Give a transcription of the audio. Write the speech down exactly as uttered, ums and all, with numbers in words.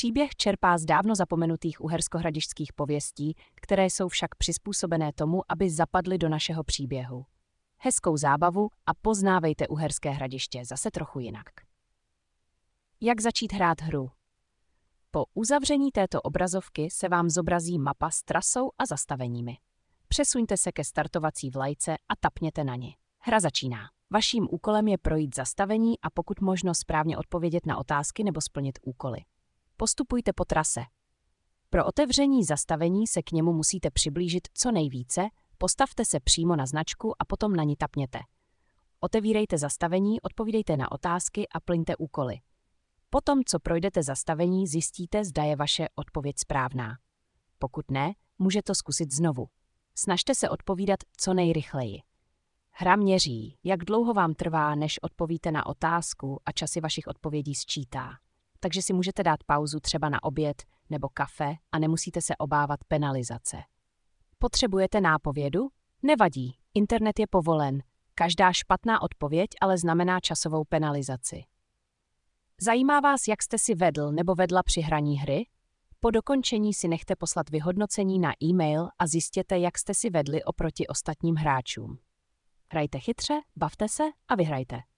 Příběh čerpá z dávno zapomenutých uherskohradišťských pověstí, které jsou však přizpůsobené tomu, aby zapadly do našeho příběhu. Hezkou zábavu a poznávejte Uherské Hradiště zase trochu jinak. Jak začít hrát hru? Po uzavření této obrazovky se vám zobrazí mapa s trasou a zastaveními. Přesuňte se ke startovací vlajce a tapněte na ni. Hra začíná. Vaším úkolem je projít zastavení a pokud možno správně odpovědět na otázky nebo splnit úkoly. Postupujte po trase. Pro otevření zastavení se k němu musíte přiblížit co nejvíce, postavte se přímo na značku a potom na ní tapněte. Otevírejte zastavení, odpovídejte na otázky a plňte úkoly. Potom, co projdete zastavení, zjistíte, zda je vaše odpověď správná. Pokud ne, můžete zkusit znovu. Snažte se odpovídat co nejrychleji. Hra měří, jak dlouho vám trvá, než odpovíte na otázku a časy vašich odpovědí sčítá. Takže si můžete dát pauzu třeba na oběd nebo kafe a nemusíte se obávat penalizace. Potřebujete nápovědu? Nevadí, internet je povolen. Každá špatná odpověď ale znamená časovou penalizaci. Zajímá vás, jak jste si vedl nebo vedla při hraní hry? Po dokončení si nechte poslat vyhodnocení na e-mail a zjistěte, jak jste si vedli oproti ostatním hráčům. Hrajte chytře, bavte se a vyhrajte.